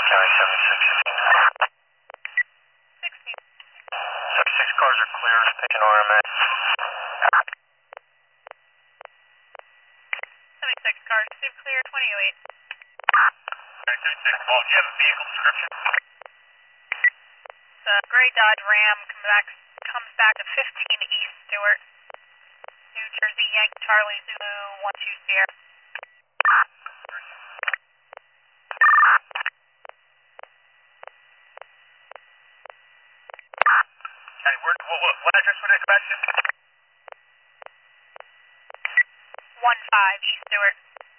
County 76. 76 cars are clear, taking RMA. 76 cars, super clear, 2008. Alright, 76, Paul, do you have a vehicle description? It's a gray Dodge Ram, comes back to 15 East Stewart, New Jersey, Yankee Charlie Zulu 12 Sierra. Hey, what address would I crash to? 15 East Stewart.